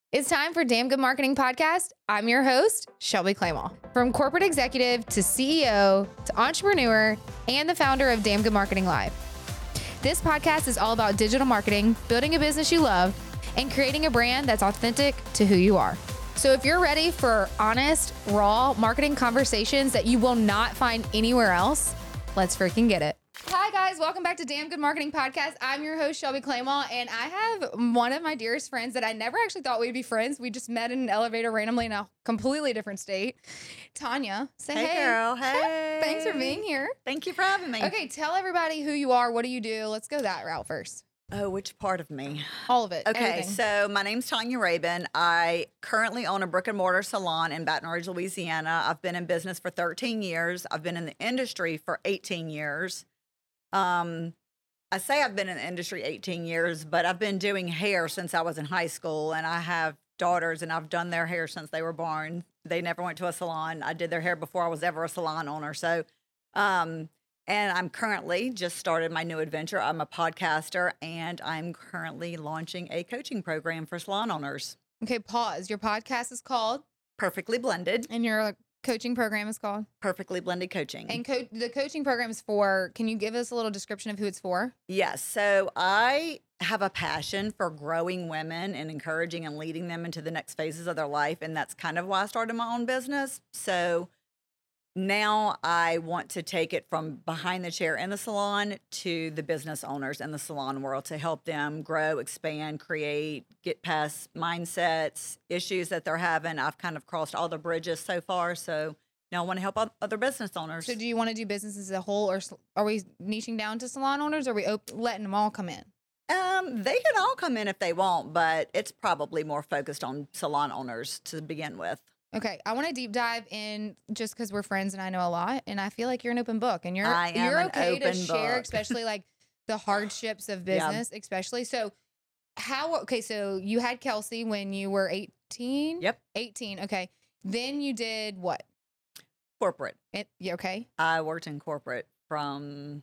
It's time for Damn Good Marketing Podcast. I'm your host, Shelby Claymore. From corporate executive to CEO to entrepreneur and the founder of Damn Good Marketing Live. This podcast is all about digital marketing, building a business you love, and creating a brand that's authentic to who you are. So if you're ready for honest, raw marketing conversations that you will not find anywhere else, let's freaking get it. Hi guys, welcome back to Damn Good Marketing Podcast. I'm your host, Shelby Claymore, and I have one of my dearest friends that I never actually thought we'd be friends. We just met in an elevator randomly in a completely different state. Tanya, say hey. Hey girl, hey. Thanks for being here. Thank you for having me. Okay, tell everybody who you are, what do you do? Let's go that route first. Oh, which part of me? All of it. Okay, everything. so my name's Tanya Rabin. I currently own a brick and mortar salon in Baton Rouge, Louisiana. I've been in business for 13 years. I've been in the industry for 18 years. I say I've been in the industry 18 years, but I've been doing hair since I was in high school, and I have daughters, and I've done their hair since they were born. They never went to a salon. I did their hair before I was ever a salon owner. So, and I'm currently just started my new adventure. I'm a podcaster, and I'm currently launching a coaching program for salon owners. Okay, pause. Your podcast is called? Perfectly Blended. And your coaching program is called? Perfectly Blended Coaching. And the coaching program is for, can you give us a little description of who it's for? Yes. So I have a passion for growing women and encouraging and leading them into the next phases of their life. And that's kind of why I started my own business. So now I want to take it from behind the chair in the salon to the business owners in the salon world to help them grow, expand, create, get past mindsets, issues that they're having. I've kind of crossed all the bridges so far. So now I want to help other business owners. So do you want to do business as a whole, or are we niching down to salon owners, or are we letting them all come in? They can all come in if they want, but it's probably more focused on salon owners to begin with. Okay, I want to deep dive in just because we're friends and I know a lot, and I feel like you're an open book, and you're okay to share, book. especially like the hardships of business, especially. So so you had Kelsey when you were 18? Yep. 18, okay. Then you did what? Corporate. Yeah, okay. I worked in corporate from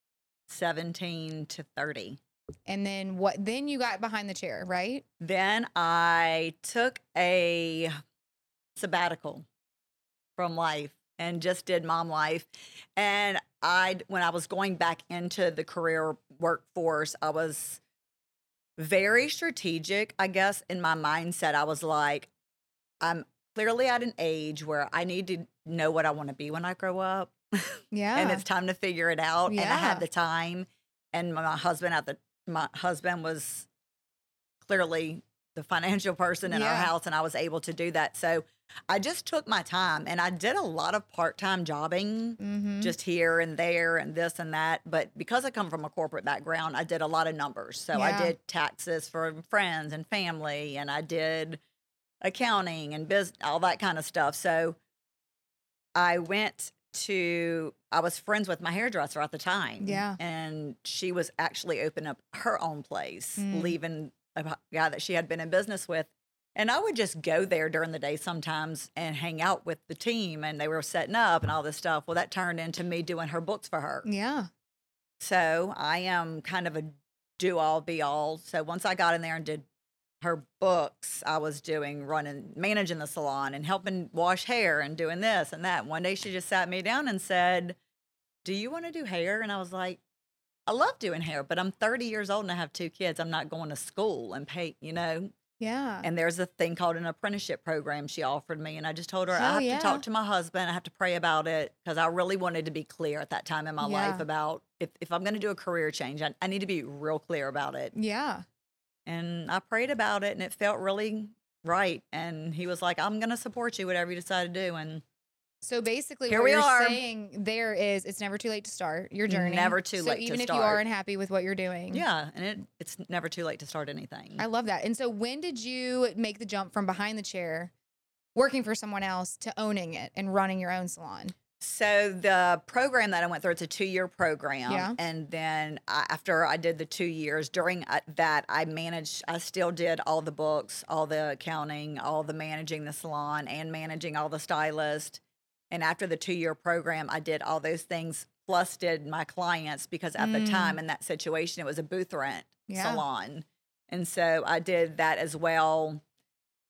17 to 30. And then what? Then you got behind the chair, right? Then I took a sabbatical from life and just did mom life. And when I was going back into the career workforce, I was very strategic, I guess, in my mindset. I was like, I'm clearly at an age where I need to know what I want to be when I grow up. Yeah. And it's time to figure it out. Yeah. And I had the time. And my husband was clearly the financial person in our house, and I was able to do that. So I just took my time, and I did a lot of part-time jobbing, just here and there and this and that. But because I come from a corporate background, I did a lot of numbers. So I did taxes for friends and family, and I did accounting and business, all that kind of stuff. So I was friends with my hairdresser at the time. Yeah. And she was actually opening up her own place, leaving a guy that she had been in business with. And I would just go there during the day sometimes and hang out with the team, and they were setting up and all this stuff. Well, that turned into me doing her books for her. Yeah. So I am kind of a do-all, be-all. So once I got in there and did her books, I was managing the salon and helping wash hair and doing this and that. One day she just sat me down and said, "Do you want to do hair?" And I was like, I love doing hair, but I'm 30 years old and I have 2 kids. I'm not going to school and pay, Yeah. And there's a thing called an apprenticeship program she offered me. And I just told her, Hell I have yeah. to talk to my husband. I have to pray about it, because I really wanted to be clear at that time in my life about if I'm going to do a career change, I need to be real clear about it. Yeah. And I prayed about it, and it felt really right. And he was like, I'm going to support you, whatever you decide to do. And so basically here what we you're are. saying there is, it's never too late to start your journey. Never too late to even if start. you are unhappy with what you're doing. Yeah. And it's never too late to start anything. I love that. And so when did you make the jump from behind the chair, working for someone else, to owning it and running your own salon? So the program that I went through, it's a 2-year program. Yeah. And then after I did the 2 years, during that, I still did all the books, all the accounting, all the managing the salon, and managing all the stylists. And after the 2-year program, I did all those things, plus did my clients, because at the time in that situation, it was a booth rent salon. And so I did that as well.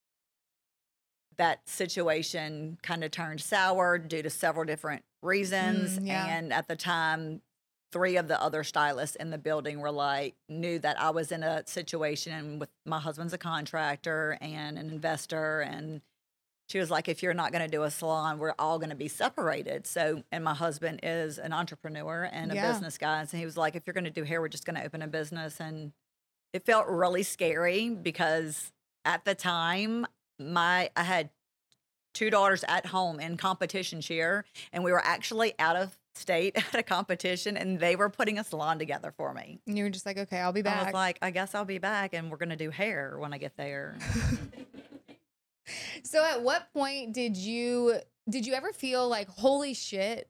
that situation kind of turned sour due to several different reasons. Yeah. And at the time, 3 of the other stylists in the building were like, knew that I was in a situation with my husband's a contractor and an investor. And she was like, if you're not going to do a salon, we're all going to be separated. So, and my husband is an entrepreneur and a business guy. And so he was like, if you're going to do hair, we're just going to open a business. And it felt really scary because at the time, I had 2 daughters at home in competition cheer, and we were actually out of state at a competition, and they were putting a salon together for me. And you were just like, okay, I'll be back. I was like, I guess I'll be back, and we're going to do hair when I get there. So at what point did you ever feel like, holy shit,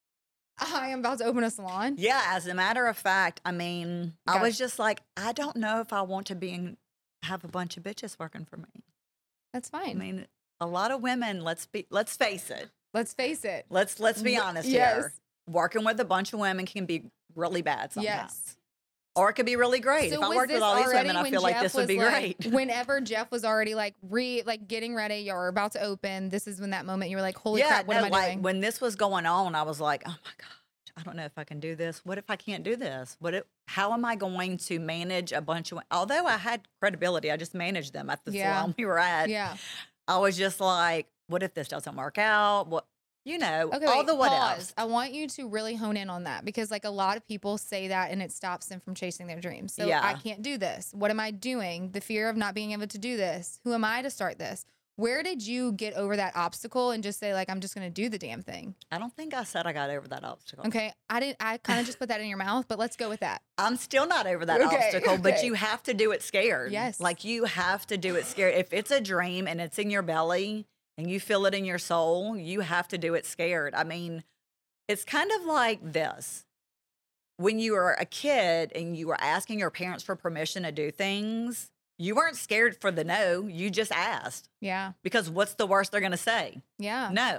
I am about to open a salon? Yeah, as a matter of fact, I mean, I was just like, I don't know if I want to have a bunch of bitches working for me. That's fine. I mean, a lot of women, let's face it. Let's face it. Let's be honest here. Working with a bunch of women can be really bad sometimes. Yes. Or it could be really great. So if I worked with all these women, I feel like this would be great. Whenever Jeff was already like getting ready, you're about to open, this is when that moment you were like, holy crap, what am I doing? When this was going on, I was like, oh my gosh, I don't know if I can do this. What if I can't do this? How am I going to manage a bunch of, although I had credibility, I just managed them at the salon we were at. Yeah. I was just like, what if this doesn't work out? What, okay, all the what pause. ifs. I want you to really hone in on that because like a lot of people say that and it stops them from chasing their dreams. So I can't do this. What am I doing? The fear of not being able to do this. Who am I to start this? Where did you get over that obstacle and just say like, I'm just going to do the damn thing? I don't think I said I got over that obstacle. Okay. I kind of just put that in your mouth, but let's go with that. I'm still not over that obstacle, but you have to do it scared. Yes. Like you have to do it scared. If it's a dream and it's in your belly and you feel it in your soul, you have to do it scared. I mean, it's kind of like this. When you were a kid and you were asking your parents for permission to do things, you weren't scared for the no. You just asked. Yeah. Because what's the worst they're going to say? Yeah. No.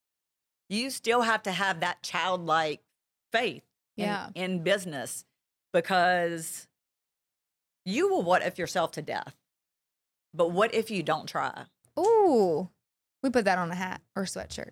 You still have to have that childlike faith in business because you will what if yourself to death. But what if you don't try? Ooh. We put that on a hat or a sweatshirt.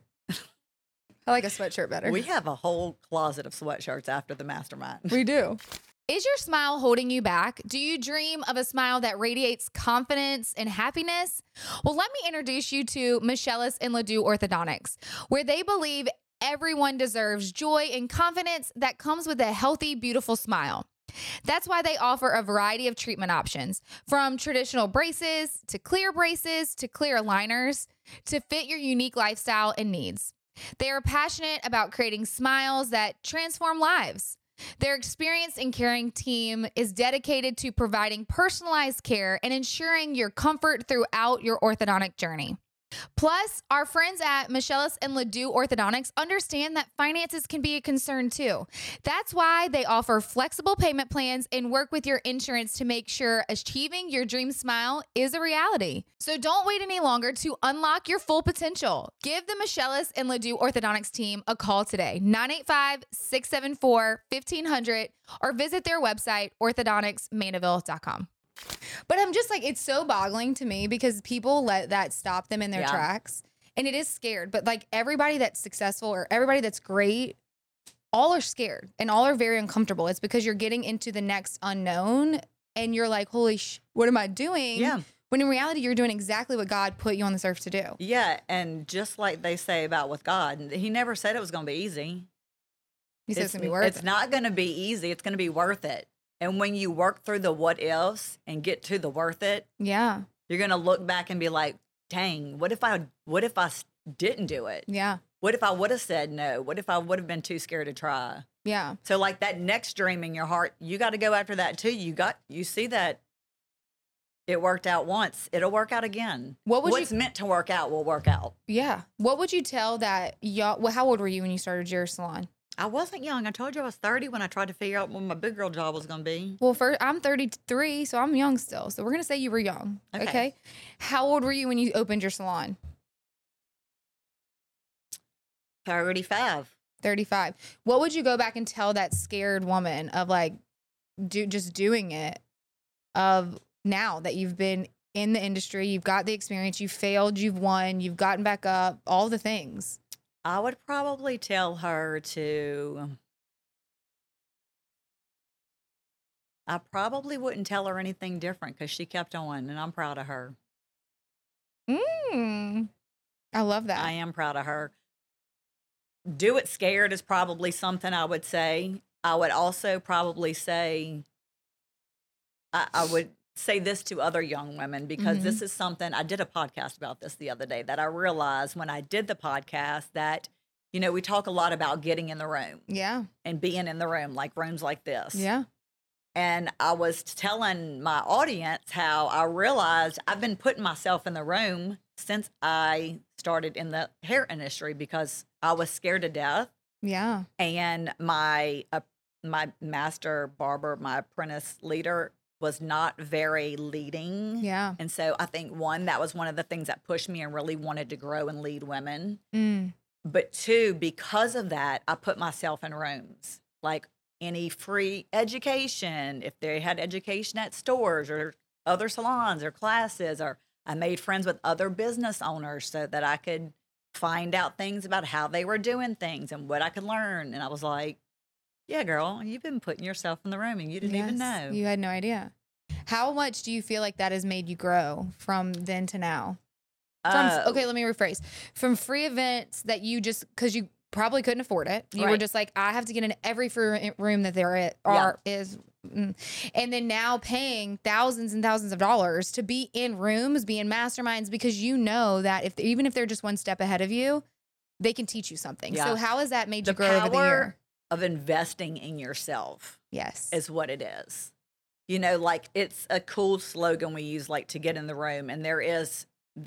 I like a sweatshirt better. We have a whole closet of sweatshirts after the mastermind. We do. Is your smile holding you back? Do you dream of a smile that radiates confidence and happiness? Well, let me introduce you to Michelles and Ledoux Orthodontics, where they believe everyone deserves joy and confidence that comes with a healthy, beautiful smile. That's why they offer a variety of treatment options, from traditional braces to clear aligners to fit your unique lifestyle and needs. They are passionate about creating smiles that transform lives. Their experienced and caring team is dedicated to providing personalized care and ensuring your comfort throughout your orthodontic journey. Plus, our friends at Michelles and Ledoux Orthodontics understand that finances can be a concern too. That's why they offer flexible payment plans and work with your insurance to make sure achieving your dream smile is a reality. So don't wait any longer to unlock your full potential. Give the Michelles and Ledoux Orthodontics team a call today, 985-674-1500, or visit their website, orthodonticsmandeville.com. But I'm just like, it's so boggling to me because people let that stop them in their tracks. And it is scared. But like everybody that's successful or everybody that's great, all are scared and all are very uncomfortable. It's because you're getting into the next unknown and you're like, holy what am I doing? Yeah. When in reality, you're doing exactly what God put you on this earth to do. Yeah. And just like they say about with God, he never said it was going to be easy. He said it's going to be worth it. It's not going to be easy. It's going to be worth it. And when you work through the what ifs and get to the worth it, you're going to look back and be like, dang, what if I didn't do it? Yeah. What if I would have said no? What if I would have been too scared to try? Yeah. So like that next dream in your heart, you got to go after that too. You see that it worked out once. It'll work out again. What's meant to work out will work out. Yeah. What would you tell that how old were you when you started your salon? I wasn't young. I told you I was 30 when I tried to figure out what my big girl job was going to be. Well, first, I'm 33, so I'm young still. So we're going to say you were young. Okay. How old were you when you opened your salon? 35. 35. What would you go back and tell that scared woman of like just doing it of now that you've been in the industry. You've got the experience. You've failed. You've won. You've gotten back up. All the things. I would probably tell her to. I probably wouldn't tell her anything different because she kept on, and I'm proud of her. I love that. I am proud of her. Do it scared is probably something I would say. I would also probably say, I would say this to other young women because this is something, I did a podcast about this the other day that I realized when I did the podcast that, you know, we talk a lot about getting in the room. Yeah. And being in the room, like rooms like this. Yeah. And I was telling my audience how I realized I've been putting myself in the room since I started in the hair industry because I was scared to death. Yeah. And my master barber, my apprentice leader, was not very leading. Yeah. And so I think that was one of the things that pushed me and really wanted to grow and lead women. But two, because of that, I put myself in rooms like any free education, if they had education at stores or other salons or classes, or I made friends with other business owners so that I could find out things about how they were doing things and what I could learn. And I was like, yeah, girl, you've been putting yourself in the room and you didn't even know. You had no idea. How much do you feel like that has made you grow from then to now? Okay, let me rephrase. From free events that you just, because you probably couldn't afford it. You were just like, I have to get in every free room that there is. And then now paying thousands and thousands of dollars to be in rooms, be in masterminds, because you know that even if they're just one step ahead of you, they can teach you something. So how has that made you grow over the year? Of investing in yourself. Yes. Is what it is. You know, like it's a cool slogan we use, like to get in the room. And there is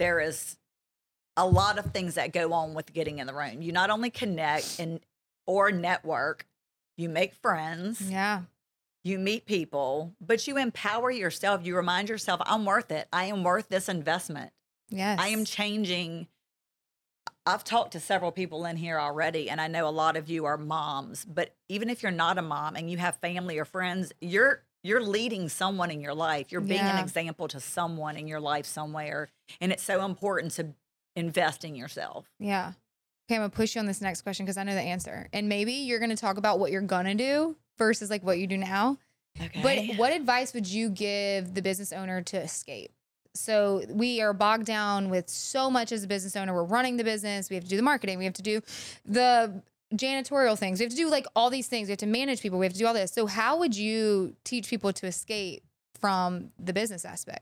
a lot of things that go on with getting in the room. You not only connect or network, you make friends. Yeah. You meet people, but you empower yourself. You remind yourself, I'm worth it. I am worth this investment. Yes. I am changing. I've talked to several people in here already, and I know a lot of you are moms, but even if you're not a mom and you have family or friends, you're leading someone in your life. You're being an example to someone in your life somewhere. And it's so important to invest in yourself. Yeah. Okay, I'm going to push you on this next question because I know the answer. And maybe you're going to talk about what you're going to do versus like what you do now. Okay. But what advice would you give the business owner to escape? So we are bogged down with so much as a business owner. We're running the business. We have to do the marketing. We have to do the janitorial things. We have to do like all these things. We have to manage people. We have to do all this. So how would you teach people to escape from the business aspect?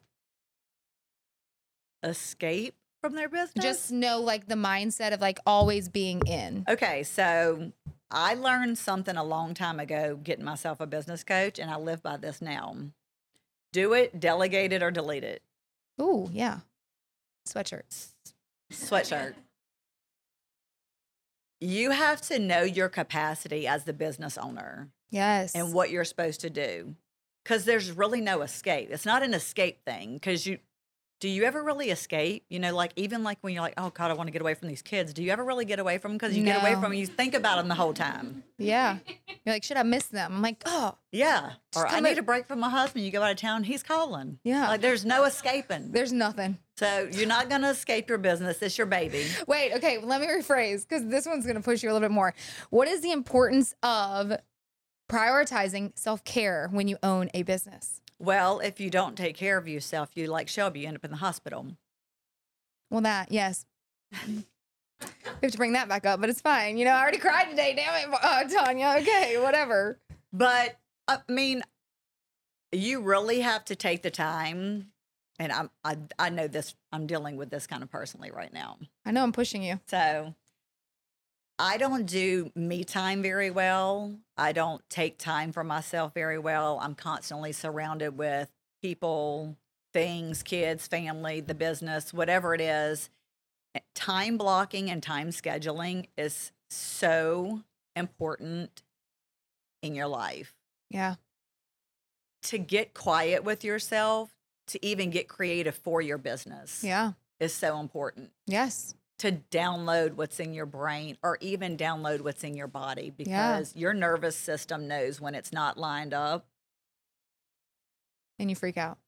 Escape from their business? Just know like the mindset of like always being in. Okay, so I learned something a long time ago getting myself a business coach, and I live by this now. Do it, delegate it, or delete it. Ooh, yeah. Sweatshirt. You have to know your capacity as the business owner. Yes. And what you're supposed to do. Because there's really no escape. It's not an escape thing. Because do you ever really escape? You know, like even like when you're like, oh God, I want to get away from these kids. Do you ever really get away from them? Because you get away from them, you think about them the whole time. Yeah. You're like, should I miss them? I'm like, oh. Yeah. Or I need a break from my husband. You go out of town, he's calling. Yeah. Like there's no escaping. There's nothing. So you're not going to escape your business. It's your baby. Wait, okay. Let me rephrase because this one's going to push you a little bit more. What is the importance of prioritizing self-care when you own a business? Well, if you don't take care of yourself, you like Shelby, you end up in the hospital. Well, yes. We have to bring that back up, but it's fine. You know, I already cried today. Damn it, Tanya. Okay, whatever. But, I mean, you really have to take the time. And I know this, I'm dealing with this kind of personally right now. I know I'm pushing you. So I don't do me time very well. I don't take time for myself very well. I'm constantly surrounded with people, things, kids, family, the business, whatever it is. Time blocking and time scheduling is so important in your life. Yeah. To get quiet with yourself, to even get creative for your business. Yeah. Is so important. Yes. To download what's in your brain or even download what's in your body because your nervous system knows when it's not lined up. And you freak out.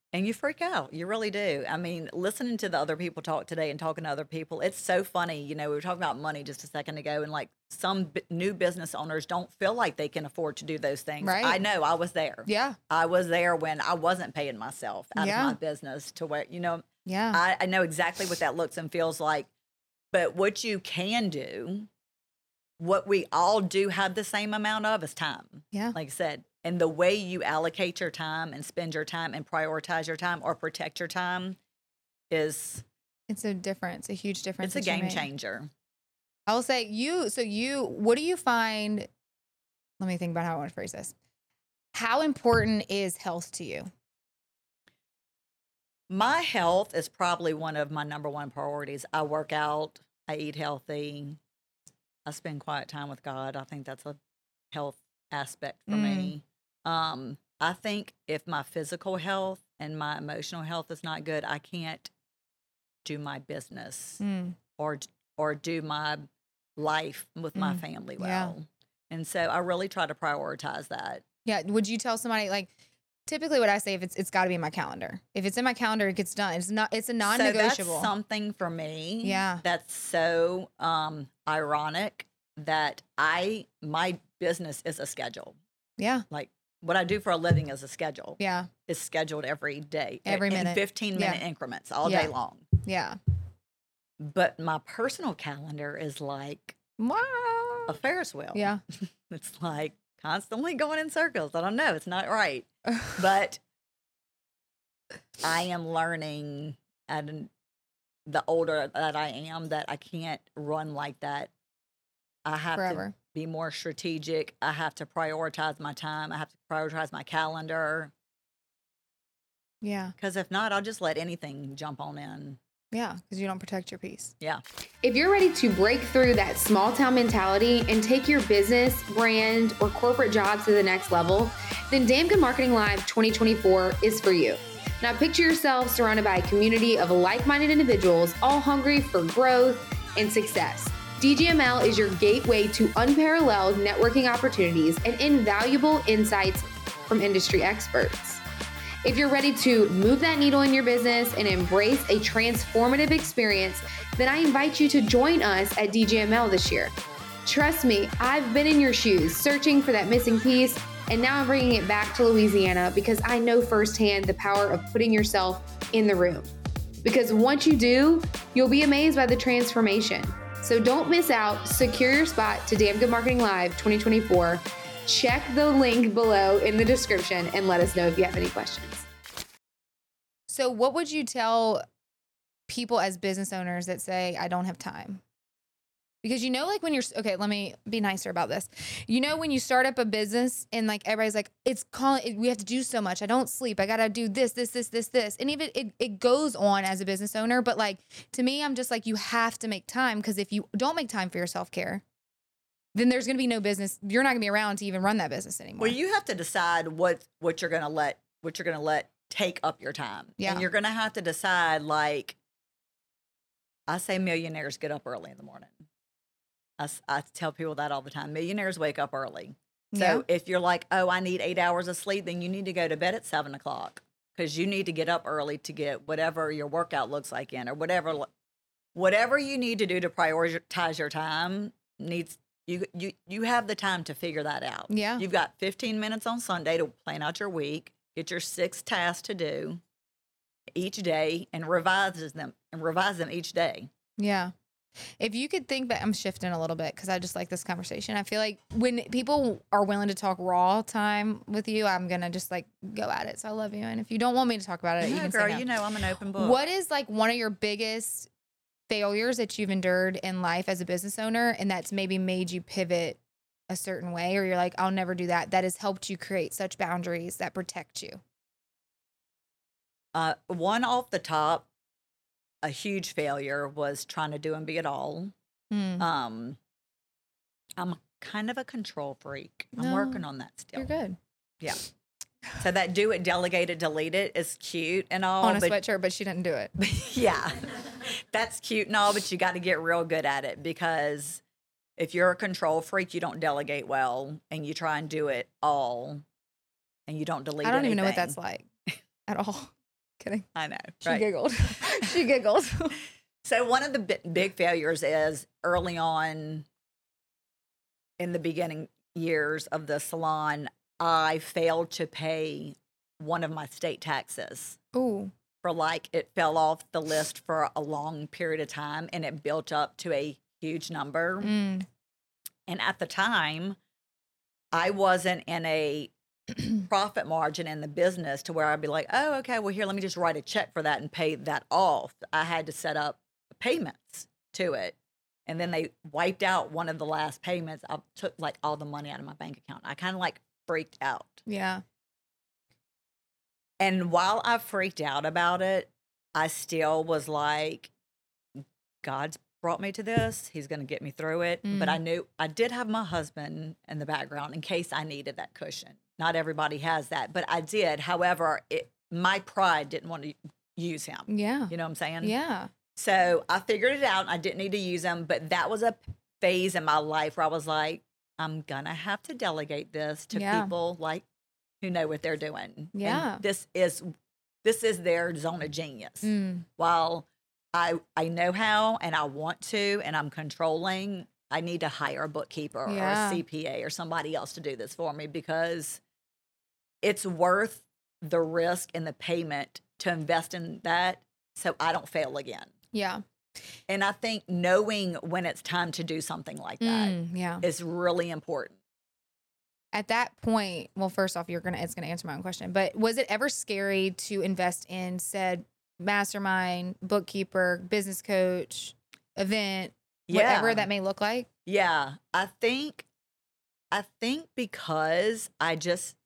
And you freak out. You really do. I mean, listening to the other people talk today and talking to other people, it's so funny. You know, we were talking about money just a second ago, and like some new business owners don't feel like they can afford to do those things. Right. I know I was there. Yeah. I was there when I wasn't paying myself out Yeah. of my business to where, you know, Yeah. I know exactly what that looks and feels like. But what you can do, what we all do have the same amount of is time. Yeah. Like I said, and the way you allocate your time and spend your time and prioritize your time or protect your time is It's a difference, a huge difference. it's a that you game make. changer. I will say what do you find? Let me think about how I want to phrase this. How important is health to you? My health is probably one of my number one priorities. I work out, I eat healthy, I spend quiet time with God. I think that's a health aspect for me. I think if my physical health and my emotional health is not good, I can't do my business or do my life with my family Yeah. well. And so I really try to prioritize that. Yeah. Would you tell somebody like typically what I say if it's got to be in my calendar. If it's in my calendar, it gets done. It's a non-negotiable. So that's something for me. Yeah. That's so ironic that my business is a schedule. Yeah. Like what I do for a living is a schedule. Yeah. It's scheduled every day. Every in minute. 15-minute increments all Yeah. day long. Yeah. But my personal calendar is like Wow. a Ferris wheel. Yeah. It's like constantly going in circles. I don't know. It's not right. But I am learning, and the older that I am, that I can't run like that. I have Forever. to be more strategic. I have to prioritize my time. I have to prioritize my calendar. Yeah. Because if not, I'll just let anything jump on in. Yeah. Because you don't protect your peace. Yeah. If you're ready to break through that small town mentality and take your business, brand, or corporate job to the next level, then Damn Good Marketing Live 2024 is for you. Now picture yourself surrounded by a community of like-minded individuals, all hungry for growth and success. DGML is your gateway to unparalleled networking opportunities and invaluable insights from industry experts. If you're ready to move that needle in your business and embrace a transformative experience, then I invite you to join us at DGML this year. Trust me, I've been in your shoes searching for that missing piece, and now I'm bringing it back to Louisiana because I know firsthand the power of putting yourself in the room. Because once you do, you'll be amazed by the transformation. So don't miss out. Secure your spot to Damn Good Marketing Live 2024. Check the link below in the description and let us know if you have any questions. So what would you tell people as business owners that say, I don't have time? Because you know, like when you're, okay, let me be nicer about this. You know, when you start up a business and like everybody's like, we have to do so much. I don't sleep. I got to do this. And even it goes on as a business owner. But like, to me, I'm just like, you have to make time, because if you don't make time for your self-care, then there's going to be no business. You're not going to be around to even run that business anymore. Well, you have to decide what you're going to let take up your time. Yeah. And you're going to have to decide, like, I say millionaires get up early in the morning. I tell people that all the time. Millionaires wake up early. So Yeah. if you're like, oh, I need 8 hours of sleep, then you need to go to bed at 7 o'clock, because you need to get up early to get whatever your workout looks like in, or whatever you need to do to prioritize your time needs. You have the time to figure that out. Yeah. You've got 15 minutes on Sunday to plan out your week, get your 6 tasks to do each day, and revise them each day. Yeah. If you could think back, I'm shifting a little bit because I just like this conversation. I feel like when people are willing to talk raw time with you, I'm going to just like go at it. So I love you. And if you don't want me to talk about it, you No, can girl, say no. you know I'm an open book. What is like one of your biggest failures that you've endured in life as a business owner, and that's maybe made you pivot a certain way, or you're like, I'll never do that, that has helped you create such boundaries that protect you? One off the top, a huge failure was trying to do and be it all. I'm kind of a control freak. I'm No, working on that still. You're good. Yeah. So that do it, delegate it, delete it is cute and all. On a but sweatshirt, but she didn't do it. yeah, that's cute and all, but you got to get real good at it, because if you're a control freak, you don't delegate well, and you try and do it all, and you don't delete. I don't even know what anything. that's like at all. Kidding. I know. She Right. giggled. She giggled. So one of the big failures is early on in the beginning years of the salon, I failed to pay one of my state taxes Ooh. for like it fell off the list for a long period of time and it built up to a huge number. Mm. And at the time, I wasn't in a profit margin in the business to where I'd be like, oh, okay, well, here, let me just write a check for that and pay that off. I had to set up payments to it. And then they wiped out one of the last payments. I took like all the money out of my bank account. I kind of like freaked out. Yeah. And while I freaked out about it, I still was like, God's brought me to this. He's going to get me through it. But I knew I did have my husband in the background in case I needed that cushion. Not everybody has that, but I did. However, my pride didn't want to use him. Yeah. You know what I'm saying? Yeah. So I figured it out. I didn't need to use him, but that was a phase in my life where I was like, I'm going to have to delegate this to people like who know what they're doing. Yeah. And this is their zone of genius. While I know how and I want to and I'm controlling, I need to hire a bookkeeper or a CPA or somebody else to do this for me because it's worth the risk and the payment to invest in that so I don't fail again. Yeah. And I think knowing when it's time to do something like that is really important. At that point, well, first off, it's gonna answer my own question. But was it ever scary to invest in said mastermind, bookkeeper, business coach, event, whatever that may look like? Yeah. I think because I just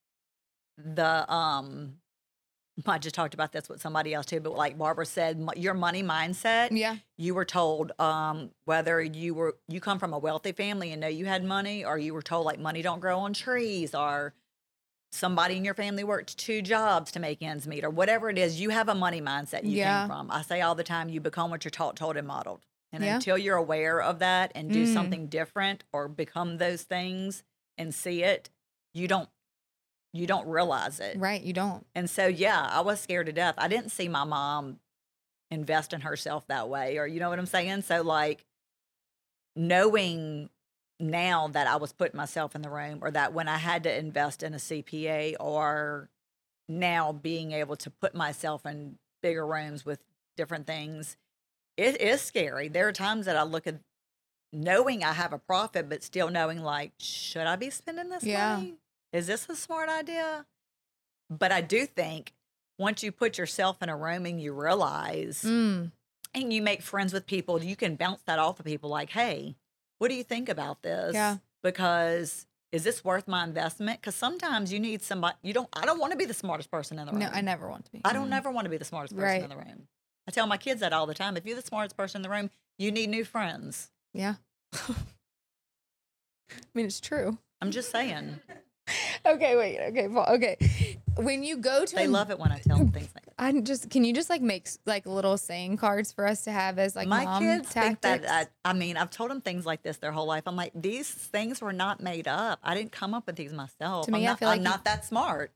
I just talked about this with somebody else too, but like Barbara said, your money mindset. Yeah. You were told whether you come from a wealthy family and know you had money, or you were told like money don't grow on trees, or somebody in your family worked 2 jobs to make ends meet, or whatever it is, you have a money mindset you came from. I say all the time, you become what you're taught, told, and modeled. And until you're aware of that and do something different or become those things and see it, you don't realize it. Right, you don't. And so, yeah, I was scared to death. I didn't see my mom invest in herself that way, or you know what I'm saying? So, like, knowing now that I was putting myself in the room, or that when I had to invest in a CPA, or now being able to put myself in bigger rooms with different things, it is scary. There are times that I look at knowing I have a profit, but still knowing like, should I be spending this money? Is this a smart idea? But I do think once you put yourself in a room and you realize and you make friends with people, you can bounce that off of people like, hey, what do you think about this? Yeah. Because is this worth my investment? Because sometimes you need somebody, I don't want to be the smartest person in the room. No, I never want to be. I don't never want to be the smartest person in the room. I tell my kids that all the time. If you're the smartest person in the room, you need new friends. Yeah. I mean, it's true. I'm just saying. Okay, wait. Okay, Paul. Okay. When you go to They love it when I tell them things like that. Can you just like make like little saying cards for us to have as like my mom kids tactics? think that I mean, I've told them things like this their whole life. I'm like, these things were not made up. I didn't come up with these myself. To me, I feel like I'm not that smart.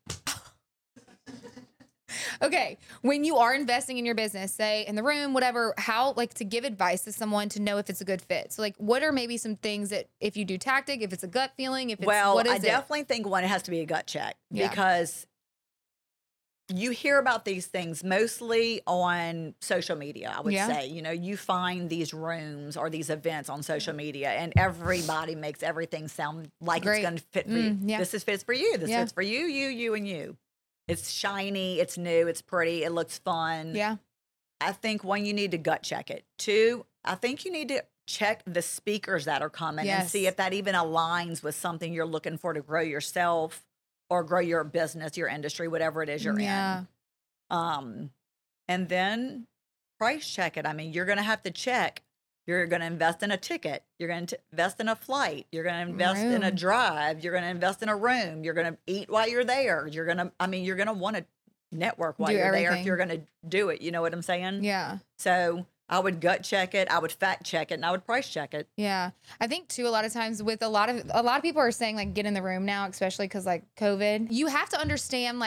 Okay, when you are investing in your business, say in the room, whatever, how like to give advice to someone to know if it's a good fit. So like, what are maybe some things that if you do tactic, if it's a gut feeling, if it's what is I definitely think one, it has to be a gut check because you hear about these things mostly on social media. I would say, you find these rooms or these events on social media, and everybody makes everything sound like it's going to fit for you. Yeah. This fits for you. This fits for you, you, and you. It's shiny, it's new, it's pretty, it looks fun. Yeah. I think one, you need to gut check it. 2, I think you need to check the speakers that are coming and see if that even aligns with something you're looking for to grow yourself or grow your business, your industry, whatever it is you're in. And then price check it. I mean, you're going to have to check. You're going to invest in a ticket. You're going to invest in a flight. You're going to invest in a drive. You're going to invest in a room. You're going to eat while you're there. You're going to want to network while you're there if you're going to do it. You know what I'm saying? Yeah. So I would gut check it. I would fact check it, and I would price check it. Yeah. I think too, a lot of times with a lot of people are saying like, get in the room now, especially because like COVID, you have to understand like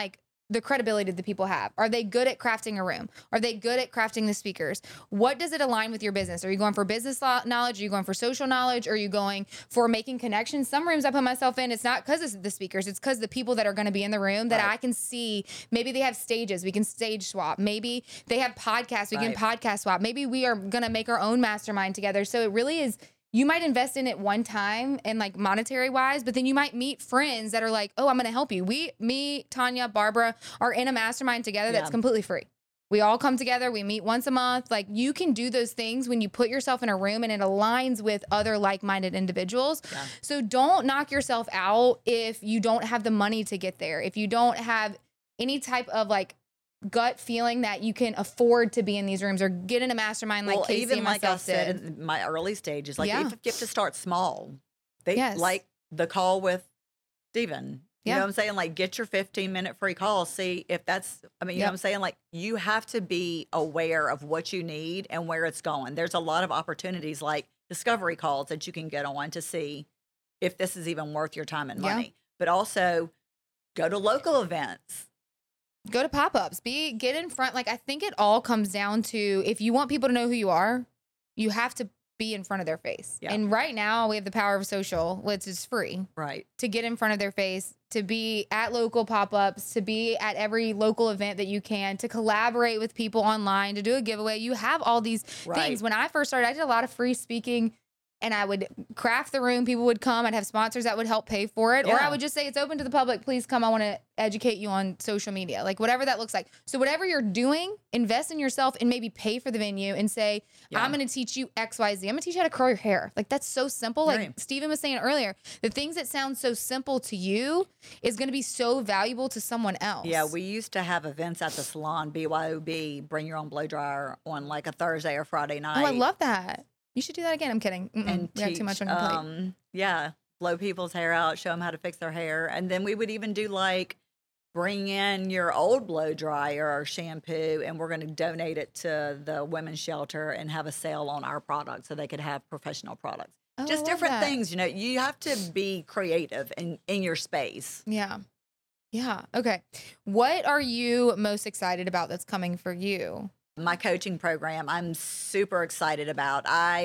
the credibility that people have? Are they good at crafting a room? Are they good at crafting the speakers? What does it align with your business? Are you going for business knowledge? Are you going for social knowledge? Are you going for making connections? Some rooms I put myself in, it's not because it's the speakers. It's because the people that are going to be in the room that I can see. Maybe they have stages. We can stage swap. Maybe they have podcasts. We can podcast swap. Maybe we are going to make our own mastermind together. So it really is, you might invest in it one time and like monetary wise, but then you might meet friends that are like, oh, I'm going to help you. Me, Tanya, Barbara are in a mastermind together that's completely free. We all come together. We meet once a month. Like, you can do those things when you put yourself in a room and it aligns with other like-minded individuals. Yeah. So don't knock yourself out if you don't have the money to get there. If you don't have any type of like gut feeling that you can afford to be in these rooms or get in a mastermind like Casey even and like myself I said did. in my early stages, like you have to start small. They like the call with Steven. You know what I'm saying? Like, get your 15-minute free call. See if that's, I mean, you know what I'm saying? Like, you have to be aware of what you need and where it's going. There's a lot of opportunities like discovery calls that you can get on to see if this is even worth your time and money. But also go to local events. Go to pop-ups. Get in front. Like, I think it all comes down to, if you want people to know who you are, you have to be in front of their face. Yeah. And right now we have the power of social, which is free. Right. To get in front of their face, to be at local pop-ups, to be at every local event that you can, to collaborate with people online, to do a giveaway. You have all these things. When I first started, I did a lot of free speaking. And I would craft the room. People would come. I'd have sponsors that would help pay for it. Yeah. Or I would just say, it's open to the public. Please come. I want to educate you on social media. Like, whatever that looks like. So whatever you're doing, invest in yourself and maybe pay for the venue and say, I'm going to teach you X, Y, Z. I'm going to teach you how to curl your hair. Like, that's so simple. Like Steven was saying earlier, the things that sound so simple to you is going to be so valuable to someone else. Yeah, we used to have events at the salon, BYOB, bring your own blow dryer, on like a Thursday or Friday night. Oh, I love that. You should do that again. I'm kidding. And we have too much on your plate. Yeah, blow people's hair out, show them how to fix their hair. And then we would even do like, bring in your old blow dryer or shampoo, and we're going to donate it to the women's shelter and have a sale on our products so they could have professional products. Oh, just different things. You know, you have to be creative in your space. Yeah. Yeah. Okay. What are you most excited about that's coming for you? My coaching program, I'm super excited about.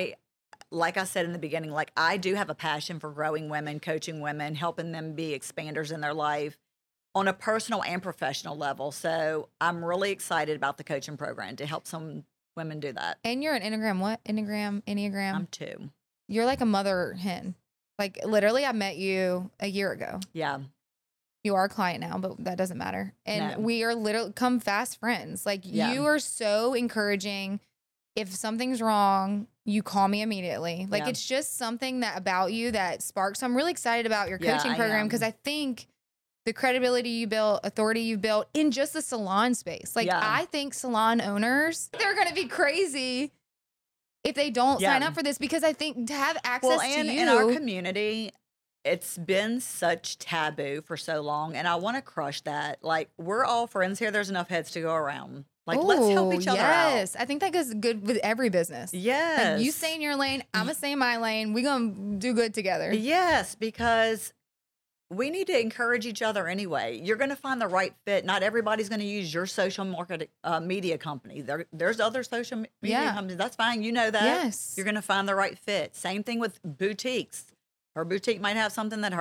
Like I said in the beginning, like, I do have a passion for growing women, coaching women, helping them be expanders in their life on a personal and professional level. So I'm really excited about the coaching program to help some women do that. And you're an Enneagram, what? Enneagram? I'm 2. You're like a mother hen. Like, literally, I met you a year ago. Yeah. You are a client now, but that doesn't matter. And we are literally come fast friends. Like, you are so encouraging. If something's wrong, you call me immediately. Like, it's just something that about you that sparks. So I'm really excited about your coaching program, because I think the credibility you built, authority you built in just the salon space. Like, I think salon owners, they're going to be crazy if they don't sign up for this, because I think to have access to you. In our community, it's been such taboo for so long, and I want to crush that. Like, we're all friends here. There's enough heads to go around. Like, let's help each other out. Yes, I think that goes good with every business. Yes. Like, you stay in your lane, I'm going to stay in my lane. We're going to do good together. Yes, because we need to encourage each other anyway. You're going to find the right fit. Not everybody's going to use your social media company. There's other social media companies. That's fine. You know that. Yes. You're going to find the right fit. Same thing with boutiques. Her boutique might have something that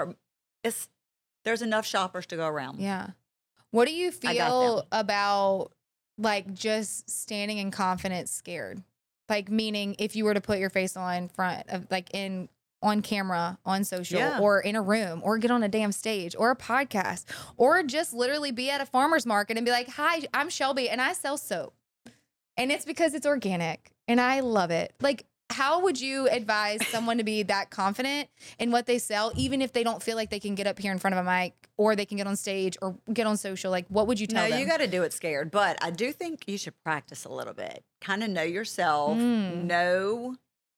there's enough shoppers to go around. Yeah. What do you feel about, like, just standing in confidence scared? Like, meaning if you were to put your face on front of, like, on camera, on social, or in a room, or get on a damn stage, or a podcast, or just literally be at a farmer's market and be like, hi, I'm Shelby and I sell soap. And it's because it's organic and I love it. Like, how would you advise someone to be that confident in what they sell, even if they don't feel like they can get up here in front of a mic, or they can get on stage or get on social? Like, what would you tell them? No, you got to do it scared. But I do think you should practice a little bit. Kind of know yourself. Know.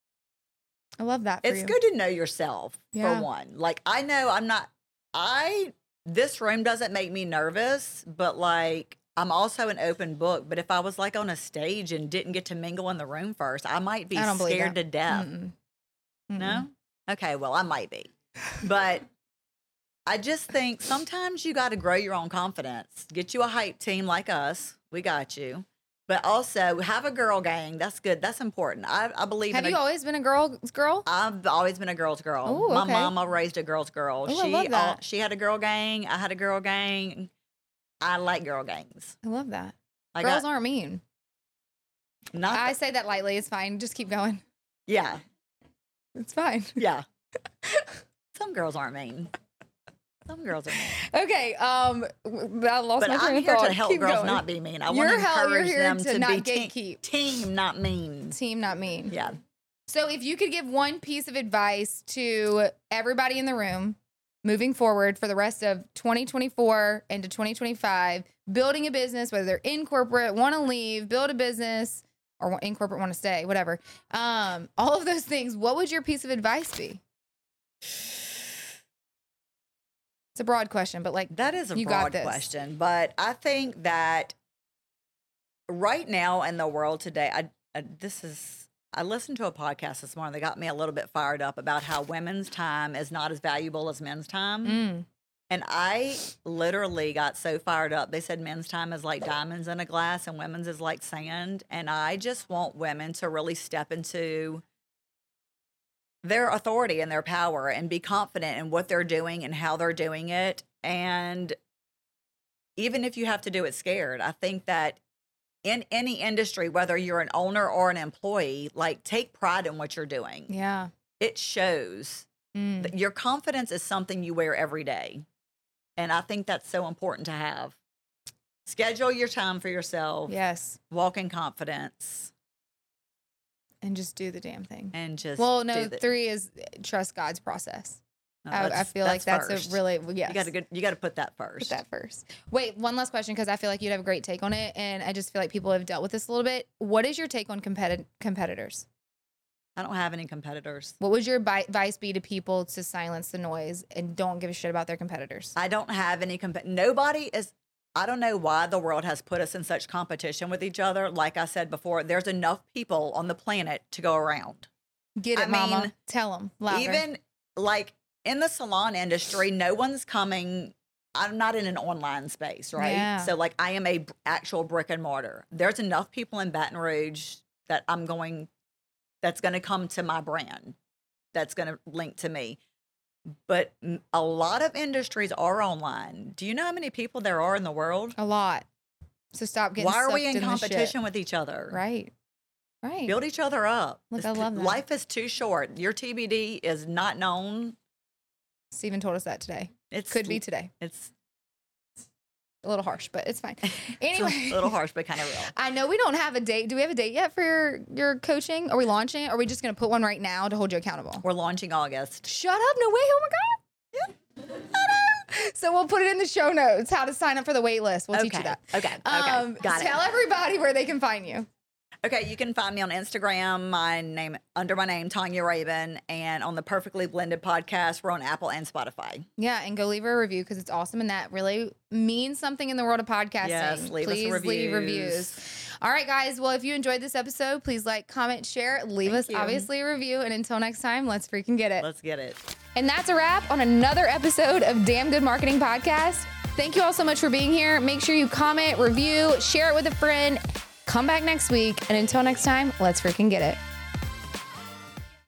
I love that. It's good to know yourself, for one. Like, I know this room doesn't make me nervous, but like, I'm also an open book. But if I was like on a stage and didn't get to mingle in the room first, I might be scared to death. No? Okay, well, I might be. But I just think sometimes you got to grow your own confidence. Get you a hype team like us. We got you. But also have a girl gang. That's good. That's important. I believe Have you always been a girl's girl? I've always been a girl's girl. Ooh, My okay. mama raised a girl's girl. Ooh, I love that. She had a girl gang. I had a girl gang. I like girl gangs. I love that. I Girls got, aren't mean. not I say that lightly. It's fine. Just keep going. yeah, It's fine. yeah. Some girls aren't mean. Some girls are mean. Okay. I lost But my train I'm of here thought. to help Keep girls going. not be mean. I You're want to you're encourage here them to to not be gatekeep. team, not mean. Team, not mean. Yeah. So if you could give one piece of advice to everybody in the room moving forward for the rest of 2024 into 2025, building a business, whether they're in corporate, want to leave, build a business, or in corporate, want to stay, whatever. All of those things, what would your piece of advice be? It's a broad question, but like That is a you got broad this. question. But I think that right now in the world today, I listened to a podcast this morning that got me a little bit fired up about how women's time is not as valuable as men's time. Mm. And I literally got so fired up. They said men's time is like diamonds in a glass and women's is like sand. And I just want women to really step into their authority and their power and be confident in what they're doing and how they're doing it. And even if you have to do it scared, I think that in any industry, whether you're an owner or an employee, like take pride in what you're doing. Yeah. It shows. Mm. Your confidence is something you wear every day. And I think that's so important to have. Schedule your time for yourself. Yes. Walk in confidence. And just do the damn thing. And just Well, no, do the, 3 is trust God's process. no, I feel like that's first. a really, yes. You got to put that first. Put that first. Wait, one last question, because I feel like you'd have a great take on it. And I just feel like people have dealt with this a little bit. What is your take on competitors? I don't have any competitors. What would your advice be to people to silence the noise and don't give a shit about their competitors? I don't have any nobody is. I don't know why the world has put us in such competition with each other. Like I said before, there's enough people on the planet to go around. Get it, I mama. mean, Tell them louder. Even like in the salon industry, no one's coming. I'm not in an online space, right? Yeah. So like I am a actual brick and mortar. There's enough people in Baton Rouge that that's going to come to my brand. That's going to link to me. But a lot of industries are online. Do you know how many people there are in the world? a lot. So stop getting Why are we sucked in the competition shit. with each other? Right. Right. Build each other up. Look, I love that. Life is too short. Your TBD is not known. Steven told us that today. It Could be today. It's A little harsh, but it's fine. it's Anyway. a little harsh, but kind of real. I know we don't have a date. Do we have a date yet for your coaching? Are we launching it? Or are we just going to put one right now to hold you accountable? We're launching August. Shut up. No way. Oh my God. So we'll put it in the show notes, how to sign up for the wait list. We'll teach you that. Okay. Got Tell it. everybody where they can find you. Okay, you can find me on Instagram, under my name, Tanya Rabin, and on the Perfectly Blended podcast. We're on Apple and Spotify. Yeah, and go leave her a review because it's awesome and that really means something in the world of podcasting. Yes, leave us Please leave reviews. All right, guys. Well, if you enjoyed this episode, please like, comment, share, leave Thank us you. obviously a review. And until next time, let's freaking get it. Let's get it. And that's a wrap on another episode of Damn Good Marketing Podcast. Thank you all so much for being here. Make sure you comment, review, share it with a friend. Come back next week. And until next time, let's freaking get it.